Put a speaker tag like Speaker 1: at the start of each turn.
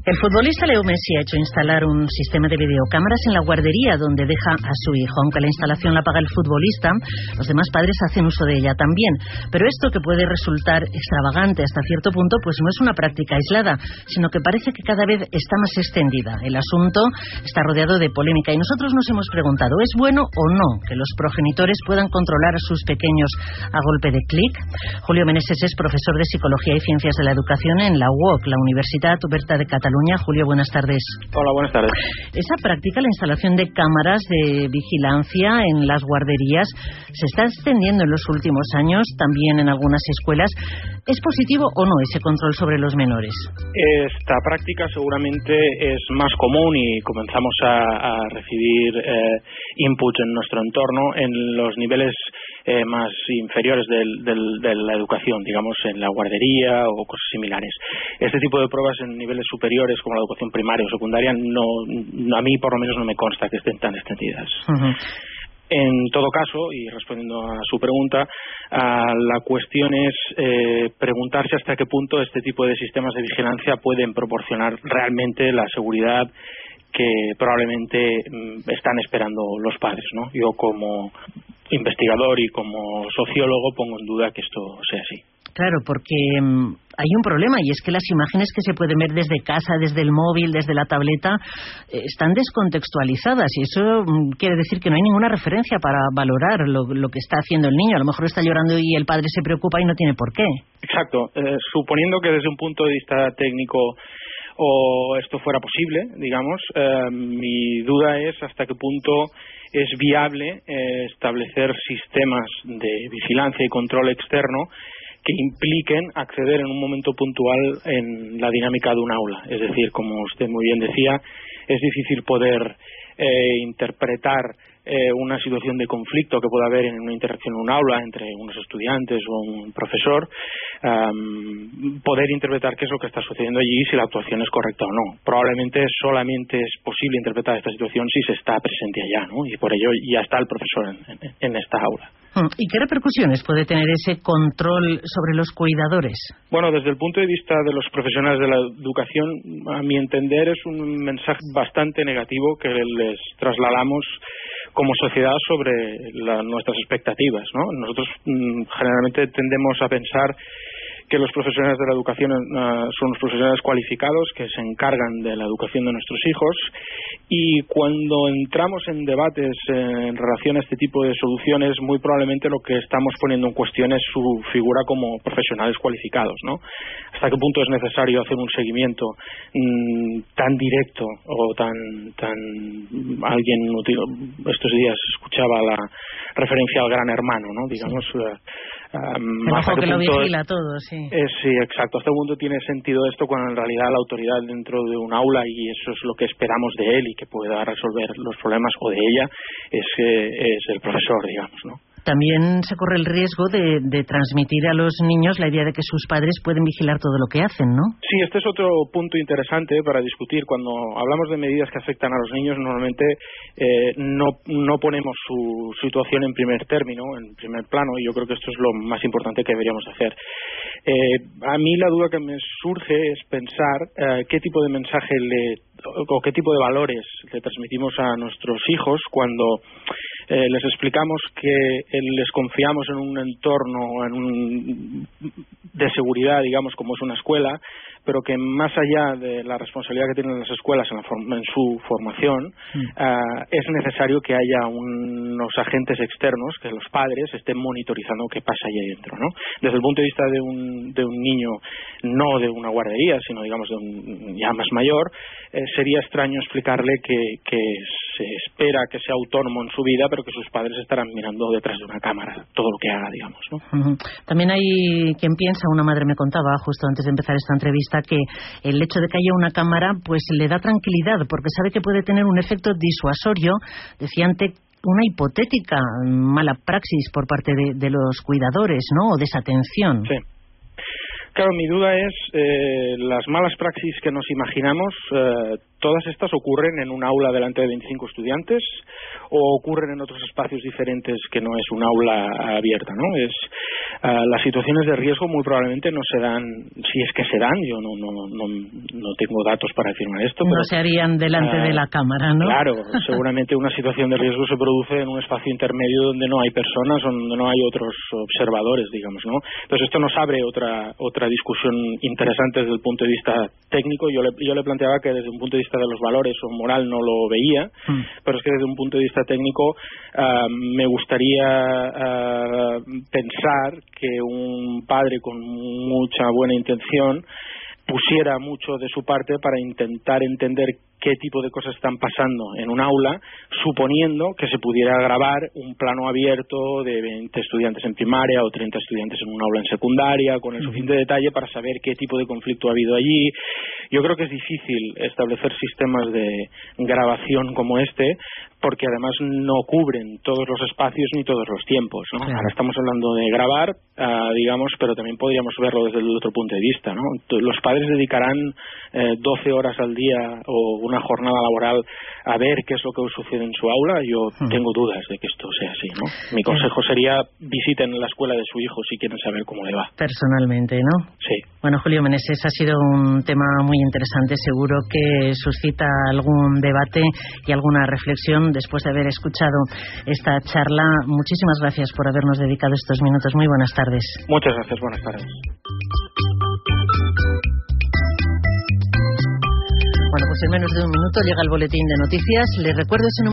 Speaker 1: El futbolista Leo Messi ha hecho instalar un sistema de videocámaras en la guardería donde deja a su hijo. Aunque la instalación la paga el futbolista, los demás padres hacen uso de ella también. Pero esto, que puede resultar extravagante hasta cierto punto, pues no es una práctica aislada, sino que parece que cada vez está más extendida. El asunto está rodeado de polémica y nosotros nos hemos preguntado, ¿es bueno o no que los progenitores puedan controlar a sus pequeños a golpe de clic? Julio Meneses es profesor de Psicología y Ciencias de la Educación en la UOC, la Universitat Oberta de Cataluña. Julio, buenas tardes.
Speaker 2: Hola, buenas tardes.
Speaker 1: Esa práctica, la instalación de cámaras de vigilancia en las guarderías, se está extendiendo en los últimos años, también en algunas escuelas. ¿Es positivo o no ese control sobre los menores?
Speaker 2: Esta práctica seguramente es más común y comenzamos a recibir inputs en nuestro entorno en los niveles más inferiores de la educación, digamos en la guardería o cosas similares. Este tipo de pruebas en niveles superiores como la educación primaria o secundaria a mí por lo menos no me consta que estén tan extendidas.
Speaker 1: Uh-huh.
Speaker 2: En todo caso, y respondiendo a su pregunta, la cuestión es preguntarse hasta qué punto este tipo de sistemas de vigilancia pueden proporcionar realmente la seguridad que probablemente están esperando los padres, ¿no? Yo como investigador y como sociólogo pongo en duda que esto sea así.
Speaker 1: Claro, porque hay un problema y es que las imágenes que se pueden ver desde casa, desde el móvil, desde la tableta, están descontextualizadas y eso quiere decir que no hay ninguna referencia para valorar lo que está haciendo el niño. A lo mejor está llorando y el padre se preocupa y no tiene por qué.
Speaker 2: Exacto. Suponiendo que desde un punto de vista técnico o esto fuera posible, digamos, mi duda es hasta qué punto es viable establecer sistemas de vigilancia y control externo que impliquen acceder en un momento puntual en la dinámica de un aula. Es decir, como usted muy bien decía, es difícil poder interpretar una situación de conflicto que pueda haber en una interacción en un aula entre unos estudiantes o un profesor, poder interpretar qué es lo que está sucediendo allí y si la actuación es correcta o no. Probablemente solamente es posible interpretar esta situación si se está presente allá, ¿no? Y por ello ya está el profesor en esta aula.
Speaker 1: ¿Y qué repercusiones puede tener ese control sobre los cuidadores?
Speaker 2: Bueno, desde el punto de vista de los profesionales de la educación, a mi entender es un mensaje bastante negativo que les trasladamos como sociedad sobre nuestras expectativas, ¿no? Nosotros generalmente tendemos a pensar que los profesionales de la educación son los profesionales cualificados que se encargan de la educación de nuestros hijos, y cuando entramos en debates en relación a este tipo de soluciones, muy probablemente lo que estamos poniendo en cuestión es su figura como profesionales cualificados, ¿no? ¿Hasta qué punto es necesario hacer un seguimiento tan directo o tan alguien útil? Estos días escuchaba la referencia al Gran Hermano, ¿no? Digamos,
Speaker 1: el ojo que lo vigila todo, sí.
Speaker 2: Sí, exacto. Hasta un punto tiene sentido esto cuando en realidad la autoridad dentro de un aula, y eso es lo que esperamos de él y que pueda resolver los problemas o de ella, es el profesor, digamos, ¿no?
Speaker 1: También se corre el riesgo de transmitir a los niños la idea de que sus padres pueden vigilar todo lo que hacen, ¿no?
Speaker 2: Sí, este es otro punto interesante para discutir. Cuando hablamos de medidas que afectan a los niños, normalmente no ponemos su situación en primer término, en primer plano, y yo creo que esto es lo más importante que deberíamos hacer. A mí la duda que me surge es pensar qué tipo de mensaje o qué tipo de valores le transmitimos a nuestros hijos cuando les explicamos que les confiamos en un entorno de seguridad, digamos, como es una escuela, pero que más allá de la responsabilidad que tienen las escuelas en su formación, es necesario que haya unos agentes externos, que los padres estén monitorizando qué pasa allí dentro, ¿no? Desde el punto de vista de un niño, no de una guardería, sino digamos de un ya más mayor, sería extraño explicarle que se espera que sea autónomo en su vida, pero que sus padres estarán mirando detrás de una cámara todo lo que haga, digamos, ¿no?
Speaker 1: Uh-huh. También hay quien piensa, una madre me contaba justo antes de empezar esta entrevista, que el hecho de que haya una cámara pues le da tranquilidad porque sabe que puede tener un efecto disuasorio, decía, ante una hipotética mala praxis por parte de los cuidadores, ¿no? O desatención.
Speaker 2: Sí. Claro, mi duda es las malas praxis que nos imaginamos, todas estas ocurren en un aula delante de 25 estudiantes o ocurren en otros espacios diferentes que no es un aula abierta, ¿no? Las situaciones de riesgo muy probablemente no se dan, si es que se dan, yo no tengo datos para afirmar esto.
Speaker 1: No
Speaker 2: pero,
Speaker 1: se harían delante de la cámara, ¿no?
Speaker 2: Claro, seguramente una situación de riesgo se produce en un espacio intermedio donde no hay personas, donde no hay otros observadores, digamos, ¿no? Entonces esto nos abre otra discusión interesante desde el punto de vista técnico. Yo le planteaba que desde un punto de vista de los valores o moral no lo veía, pero es que desde un punto de vista técnico me gustaría pensar que un padre con mucha buena intención pusiera mucho de su parte para intentar entender qué tipo de cosas están pasando en un aula, suponiendo que se pudiera grabar un plano abierto de 20 estudiantes en primaria o 30 estudiantes en un aula en secundaria, con el suficiente detalle para saber qué tipo de conflicto ha habido allí. Yo creo que es difícil establecer sistemas de grabación como este, porque además no cubren todos los espacios ni todos los tiempos, ¿no? Ahora estamos hablando de grabar, digamos, pero también podríamos verlo desde el otro punto de vista, ¿no? Los padres dedicarán 12 horas al día o una jornada laboral a ver qué es lo que sucede en su aula. Yo tengo dudas de que esto sea así, ¿no? Mi consejo sería visiten la escuela de su hijo si quieren saber cómo le va.
Speaker 1: Personalmente, ¿no?
Speaker 2: Sí.
Speaker 1: Bueno, Julio Meneses, ha sido un tema muy interesante. Seguro que suscita algún debate y alguna reflexión después de haber escuchado esta charla. Muchísimas gracias por habernos dedicado estos minutos. Muy buenas tardes.
Speaker 2: Muchas gracias. Buenas tardes.
Speaker 1: Bueno, pues en menos de un minuto llega el boletín de noticias. Les recuerdo ese número